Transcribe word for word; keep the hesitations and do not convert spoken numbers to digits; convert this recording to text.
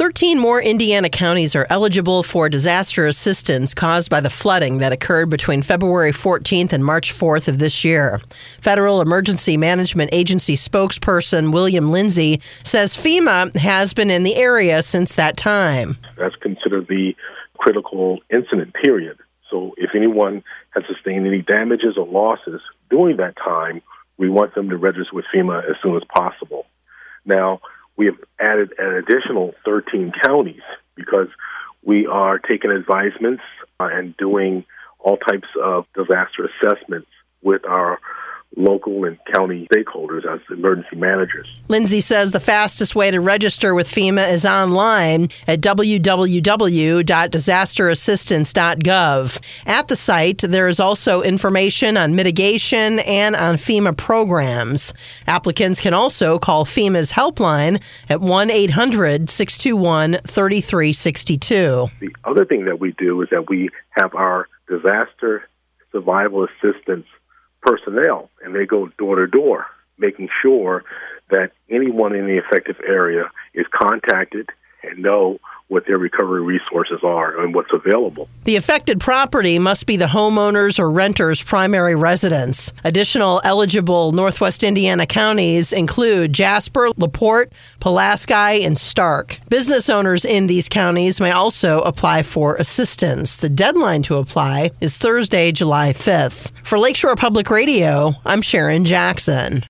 thirteen more Indiana counties are eligible for disaster assistance caused by the flooding that occurred between February fourteenth and March fourth of this year. Federal Emergency Management Agency spokesperson William Lindsay says FEMA has been in the area since that time. That's considered the critical incident period. So if anyone has sustained any damages or losses during that time, we want them to register with FEMA as soon as possible. Now, we have added an additional thirteen counties because we are taking advisements uh, and doing all types of disaster assessments with our local and county stakeholders as emergency managers. Lindsay says the fastest way to register with FEMA is online at w w w dot disaster assistance dot gov. At the site, there is also information on mitigation and on FEMA programs. Applicants can also call FEMA's helpline at one eight hundred six two one three three six two. The other thing that we do is that we have our disaster survival assistance personnel, and they go door to door, making sure that anyone in the affected area is contacted and know what their recovery resources are and what's available. The affected property must be the homeowner's or renter's primary residence. Additional eligible Northwest Indiana counties include Jasper, LaPorte, Pulaski, and Stark. Business owners in these counties may also apply for assistance. The deadline to apply is Thursday, July fifth. For Lakeshore Public Radio, I'm Sharon Jackson.